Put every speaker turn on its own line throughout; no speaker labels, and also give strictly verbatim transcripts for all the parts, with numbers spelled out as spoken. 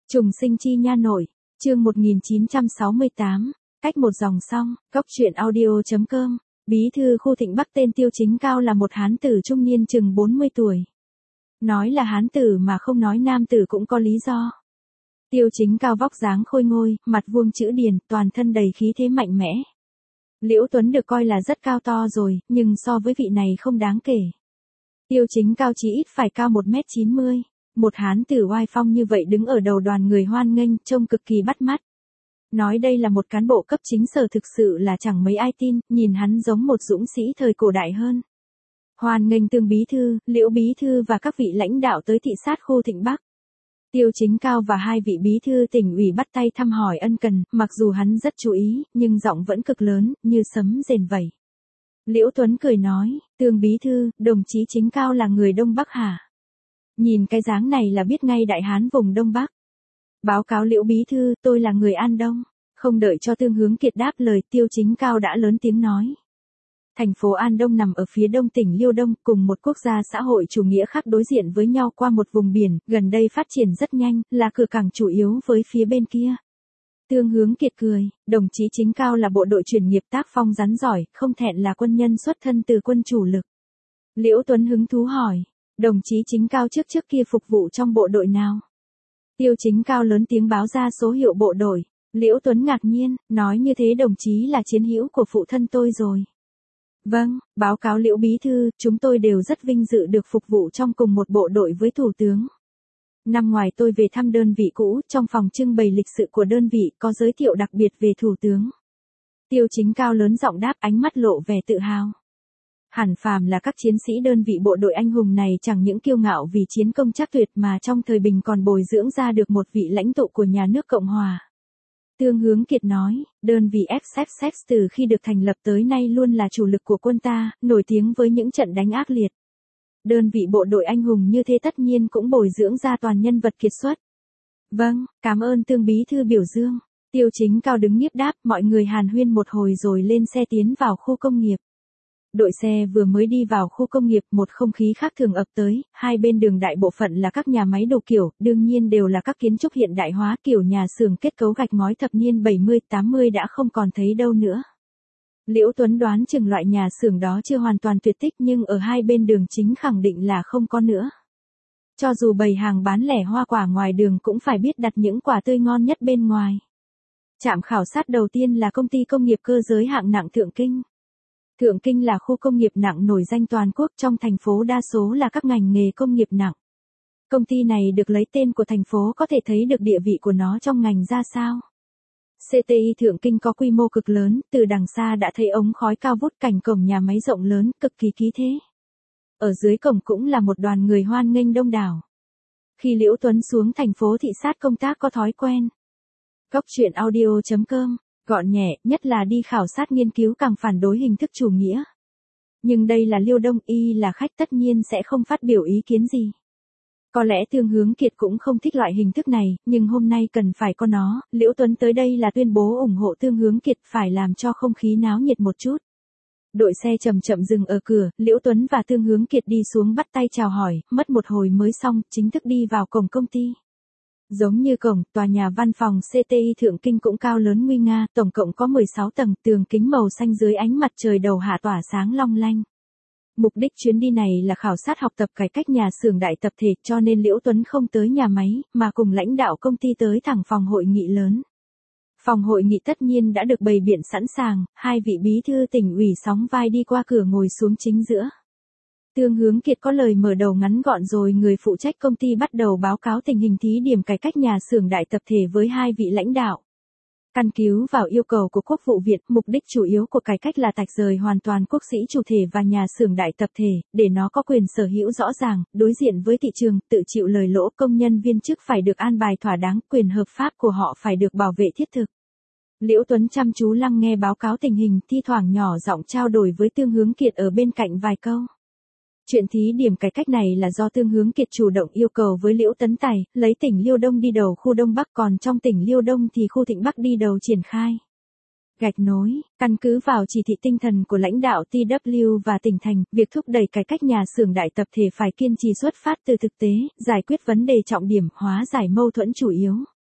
Trùng sinh chi nha nội, chương một nghìn chín trăm sáu mươi tám, cách một dòng song, góc truyện audio.com, bí thư khu Thịnh Bắc tên Tiêu Chính Cao là một hán tử trung niên chừng bốn mươi tuổi. Nói là hán tử mà không nói nam tử cũng có lý do. Tiêu Chính Cao vóc dáng khôi ngôi, mặt vuông chữ điền, toàn thân đầy khí thế mạnh mẽ. Liễu Tuấn được coi là rất cao to rồi, nhưng so với vị này không đáng kể. Tiêu Chính Cao chỉ ít phải cao một mét chín mươi. Một hán tử oai phong như vậy đứng ở đầu đoàn người hoan nghênh, trông cực kỳ bắt mắt. Nói đây là một cán bộ cấp chính sở thực sự là chẳng mấy ai tin, nhìn hắn giống một dũng sĩ thời cổ đại hơn. Hoan nghênh Tương bí thư, Liễu bí thư và các vị lãnh đạo tới thị sát khu Thịnh Bắc. Tiêu Chính Cao và hai vị bí thư tỉnh ủy bắt tay thăm hỏi ân cần, mặc dù hắn rất chú ý, nhưng giọng vẫn cực lớn, như sấm rền vẩy. Liễu Tuấn cười nói, Tương bí thư, đồng chí Chính Cao là người Đông Bắc hả? Nhìn cái dáng này là biết ngay đại hán vùng Đông Bắc. Báo cáo Liễu bí thư, tôi là người An Đông. Không đợi cho Tương Hướng Kiệt đáp lời, Tiêu Chính Cao đã lớn tiếng nói. Thành phố An Đông nằm ở phía đông tỉnh Liêu Đông, cùng một quốc gia xã hội chủ nghĩa khác đối diện với nhau qua một vùng biển, gần đây phát triển rất nhanh, là cửa cảng chủ yếu với phía bên kia. Tương Hướng Kiệt cười, đồng chí Chính Cao là bộ đội chuyên nghiệp tác phong rắn giỏi, không thẹn là quân nhân xuất thân từ quân chủ lực. Liễu Tuấn hứng thú hỏi, đồng chí Chính Cao trước trước kia phục vụ trong bộ đội nào? Tiêu Chính Cao lớn tiếng báo ra số hiệu bộ đội. Liễu Tuấn ngạc nhiên, nói như thế đồng chí là chiến hữu của phụ thân tôi rồi. Vâng, báo cáo Liễu bí thư, chúng tôi đều rất vinh dự được phục vụ trong cùng một bộ đội với thủ tướng. Năm ngoài tôi về thăm đơn vị cũ, trong phòng trưng bày lịch sự của đơn vị có giới thiệu đặc biệt về thủ tướng. Tiêu Chính Cao lớn giọng đáp, ánh mắt lộ vẻ tự hào. Hẳn phàm là các chiến sĩ đơn vị bộ đội anh hùng này chẳng những kiêu ngạo vì chiến công chắc tuyệt mà trong thời bình còn bồi dưỡng ra được một vị lãnh tụ của nhà nước Cộng Hòa. Tương Hướng Kiệt nói, đơn vị ép ép ép từ khi được thành lập tới nay luôn là chủ lực của quân ta, nổi tiếng với những trận đánh ác liệt. Đơn vị bộ đội anh hùng như thế tất nhiên cũng bồi dưỡng ra toàn nhân vật kiệt xuất. Vâng, cảm ơn Tương bí thư biểu dương. Tiêu Chính Cao đứng nhiếp đáp, mọi người hàn huyên một hồi rồi lên xe tiến vào khu công nghiệp. Đội xe vừa mới đi vào khu công nghiệp, một không khí khác thường ập tới, hai bên đường đại bộ phận là các nhà máy đồ kiểu, đương nhiên đều là các kiến trúc hiện đại hóa kiểu nhà xưởng kết cấu gạch ngói thập niên bảy mươi tám mươi đã không còn thấy đâu nữa. Liễu Tuấn đoán chừng loại nhà xưởng đó chưa hoàn toàn tuyệt tích nhưng ở hai bên đường chính khẳng định là không có nữa. Cho dù bày hàng bán lẻ hoa quả ngoài đường cũng phải biết đặt những quả tươi ngon nhất bên ngoài. Trạm khảo sát đầu tiên là công ty công nghiệp cơ giới hạng nặng Thượng Kinh. Thượng Kinh là khu công nghiệp nặng nổi danh toàn quốc, trong thành phố đa số là các ngành nghề công nghiệp nặng. Công ty này được lấy tên của thành phố có thể thấy được địa vị của nó trong ngành ra sao. xê tê i Thượng Kinh có quy mô cực lớn, từ đằng xa đã thấy ống khói cao vút, cảnh cổng nhà máy rộng lớn, cực kỳ khí thế. Ở dưới cổng cũng là một đoàn người hoan nghênh đông đảo. Khi Liễu Tuấn xuống thành phố thị sát công tác có thói quen. Góc truyện audio.com, gọn nhẹ, nhất là đi khảo sát nghiên cứu càng phản đối hình thức chủ nghĩa. Nhưng đây là Liêu Đông, y là khách tất nhiên sẽ không phát biểu ý kiến gì. Có lẽ Tương Hướng Kiệt cũng không thích loại hình thức này, nhưng hôm nay cần phải có nó, Liễu Tuấn tới đây là tuyên bố ủng hộ Tương Hướng Kiệt, phải làm cho không khí náo nhiệt một chút. Đội xe chậm chậm dừng ở cửa, Liễu Tuấn và Tương Hướng Kiệt đi xuống bắt tay chào hỏi, mất một hồi mới xong, chính thức đi vào cổng công ty. Giống như cổng, tòa nhà văn phòng xê tê i Thượng Kinh cũng cao lớn nguy nga, tổng cộng có mười sáu tầng, tường kính màu xanh dưới ánh mặt trời đầu hạ tỏa sáng long lanh. Mục đích chuyến đi này là khảo sát học tập cải cách nhà xưởng đại tập thể, cho nên Liễu Tuấn không tới nhà máy, mà cùng lãnh đạo công ty tới thẳng phòng hội nghị lớn. Phòng hội nghị tất nhiên đã được bày biện sẵn sàng, hai vị bí thư tỉnh ủy sóng vai đi qua cửa ngồi xuống chính giữa. Tương Hướng Kiệt có lời mở đầu ngắn gọn rồi người phụ trách công ty bắt đầu báo cáo tình hình thí điểm cải cách nhà xưởng đại tập thể với hai vị lãnh đạo. Căn cứ vào yêu cầu của Quốc vụ viện, mục đích chủ yếu của cải cách là tách rời hoàn toàn quốc sĩ chủ thể và nhà xưởng đại tập thể, để nó có quyền sở hữu rõ ràng, đối diện với thị trường, tự chịu lời lỗ, công nhân viên chức phải được an bài thỏa đáng, quyền hợp pháp của họ phải được bảo vệ thiết thực. Liễu Tuấn chăm chú lắng nghe báo cáo tình hình, thi thoảng nhỏ giọng trao đổi với Tương Hướng Kiệt ở bên cạnh vài câu. Chuyện thí điểm cải cách này là do Tương Hướng Kiệt chủ động yêu cầu với Liễu Tấn Tài, lấy tỉnh Liêu Đông đi đầu khu Đông Bắc, còn trong tỉnh Liêu Đông thì khu Thịnh Bắc đi đầu triển khai. Gạch nối, căn cứ vào chỉ thị tinh thần của lãnh đạo tê vê kép và tỉnh thành, việc thúc đẩy cải cách nhà xưởng đại tập thể phải kiên trì xuất phát từ thực tế, giải quyết vấn đề trọng điểm, hóa giải mâu thuẫn chủ yếu.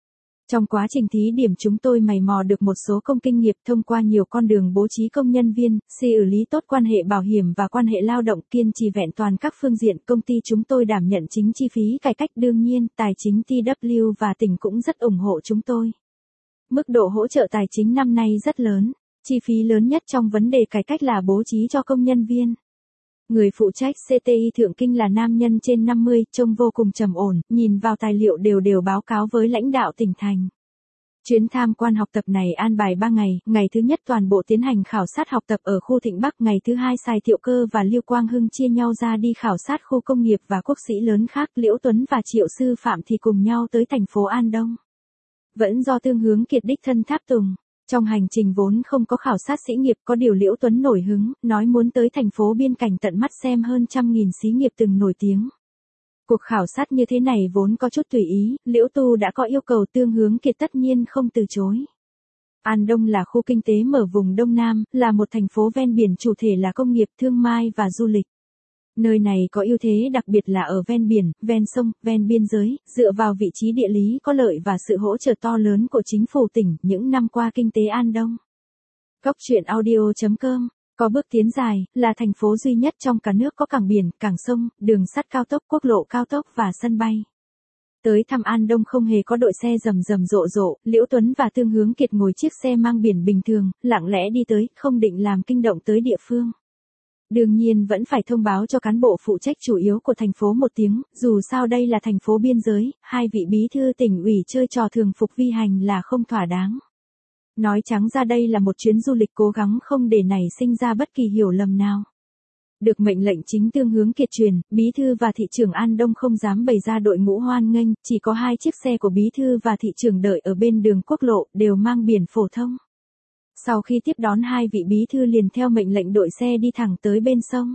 Trong quá trình thí điểm chúng tôi mày mò được một số công kinh nghiệp thông qua nhiều con đường bố trí công nhân viên, xử lý tốt quan hệ bảo hiểm và quan hệ lao động, kiên trì vẹn toàn các phương diện. Công ty chúng tôi đảm nhận chính chi phí cải cách, đương nhiên, tài chính tê vê và tỉnh cũng rất ủng hộ chúng tôi. Mức độ hỗ trợ tài chính năm nay rất lớn, chi phí lớn nhất trong vấn đề cải cách là bố trí cho công nhân viên. Người phụ trách xê tê i Thượng Kinh là nam nhân trên năm mươi, trông vô cùng trầm ổn, nhìn vào tài liệu đều đều báo cáo với lãnh đạo tỉnh thành. Chuyến tham quan học tập này an bài ba ngày, ngày thứ nhất toàn bộ tiến hành khảo sát học tập ở khu Thịnh Bắc, ngày thứ hai Sài Thiệu Cơ và Lưu Quang Hưng chia nhau ra đi khảo sát khu công nghiệp và quốc sĩ lớn khác, Liễu Tuấn và Triệu Sư Phạm thì cùng nhau tới thành phố An Đông. Vẫn do Tương Hướng Kiệt đích thân tháp tùng. Trong hành trình vốn không có khảo sát sĩ nghiệp, có điều Liễu Tuấn nổi hứng, nói muốn tới thành phố biên cảnh tận mắt xem hơn trăm nghìn xí nghiệp từng nổi tiếng. Cuộc khảo sát như thế này vốn có chút tùy ý, Liễu Tu đã có yêu cầu, Tương Hướng Kiệt tất nhiên không từ chối. An Đông là khu kinh tế mở vùng Đông Nam, là một thành phố ven biển, chủ thể là công nghiệp, thương mại và du lịch. Nơi này có ưu thế đặc biệt là ở ven biển, ven sông, ven biên giới, dựa vào vị trí địa lý có lợi và sự hỗ trợ to lớn của chính phủ tỉnh, những năm qua kinh tế An Đông. Cốc truyện audio chấm com có bước tiến dài, là thành phố duy nhất trong cả nước có cảng biển, cảng sông, đường sắt cao tốc, quốc lộ cao tốc và sân bay. Tới thăm An Đông không hề có đội xe rầm rầm rộ rộ, Liễu Tuấn và Tương Hướng Kiệt ngồi chiếc xe mang biển bình thường, lặng lẽ đi tới, không định làm kinh động tới địa phương. Đương nhiên vẫn phải thông báo cho cán bộ phụ trách chủ yếu của thành phố một tiếng, dù sao đây là thành phố biên giới, hai vị bí thư tỉnh ủy chơi trò thường phục vi hành là không thỏa đáng. Nói trắng ra đây là một chuyến du lịch, cố gắng không để nảy sinh ra bất kỳ hiểu lầm nào. Được mệnh lệnh chính Tương Hướng Kiệt truyền, bí thư và thị trưởng An Đông không dám bày ra đội ngũ hoan nghênh, chỉ có hai chiếc xe của bí thư và thị trưởng đợi ở bên đường quốc lộ, đều mang biển phổ thông. Sau khi tiếp đón hai vị bí thư liền theo mệnh lệnh đội xe đi thẳng tới bên sông.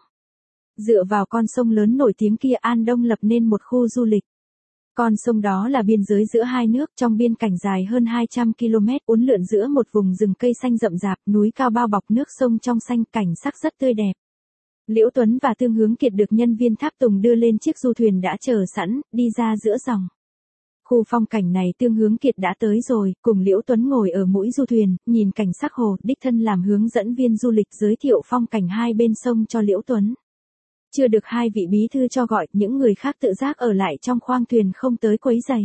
Dựa vào con sông lớn nổi tiếng kia, An Đông lập nên một khu du lịch. Con sông đó là biên giới giữa hai nước, trong biên cảnh dài hơn hai trăm ki lô mét, uốn lượn giữa một vùng rừng cây xanh rậm rạp, núi cao bao bọc, nước sông trong xanh, cảnh sắc rất tươi đẹp. Liễu Tuấn và Tương Hướng Kiệt được nhân viên tháp tùng đưa lên chiếc du thuyền đã chờ sẵn, đi ra giữa dòng. Khu phong cảnh này Tương Hướng Kiệt đã tới rồi, cùng Liễu Tuấn ngồi ở mũi du thuyền, nhìn cảnh sắc hồ, đích thân làm hướng dẫn viên du lịch giới thiệu phong cảnh hai bên sông cho Liễu Tuấn. Chưa được hai vị bí thư cho gọi, những người khác tự giác ở lại trong khoang thuyền không tới quấy rầy.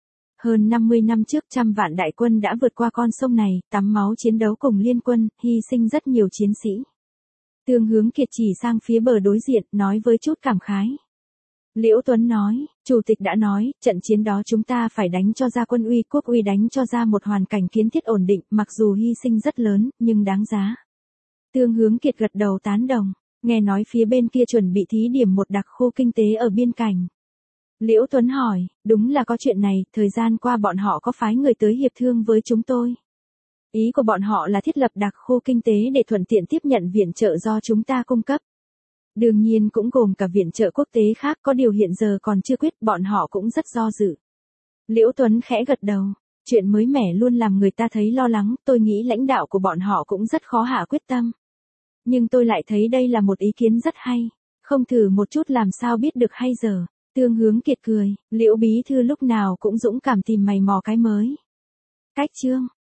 Hơn năm mươi năm trước, trăm vạn đại quân đã vượt qua con sông này, tắm máu chiến đấu cùng liên quân, hy sinh rất nhiều chiến sĩ. Tương Hướng Kiệt chỉ sang phía bờ đối diện, nói với chút cảm khái. Liễu Tuấn nói, Chủ tịch đã nói, trận chiến đó chúng ta phải đánh cho ra quân uy, quốc uy, đánh cho ra một hoàn cảnh kiến thiết ổn định, mặc dù hy sinh rất lớn, nhưng đáng giá. Tương Hướng Kiệt gật đầu tán đồng, nghe nói phía bên kia chuẩn bị thí điểm một đặc khu kinh tế ở biên cảnh. Liễu Tuấn hỏi, đúng là có chuyện này, thời gian qua bọn họ có phái người tới hiệp thương với chúng tôi. Ý của bọn họ là thiết lập đặc khu kinh tế để thuận tiện tiếp nhận viện trợ do chúng ta cung cấp. Đương nhiên cũng gồm cả viện trợ quốc tế khác, có điều hiện giờ còn chưa quyết, bọn họ cũng rất do dự. Liễu Tuấn khẽ gật đầu, chuyện mới mẻ luôn làm người ta thấy lo lắng, tôi nghĩ lãnh đạo của bọn họ cũng rất khó hạ quyết tâm. Nhưng tôi lại thấy đây là một ý kiến rất hay, không thử một chút làm sao biết được hay giờ. Tương Hướng Kiệt cười, Liễu bí thư lúc nào cũng dũng cảm tìm mày mò cái mới. Cách chương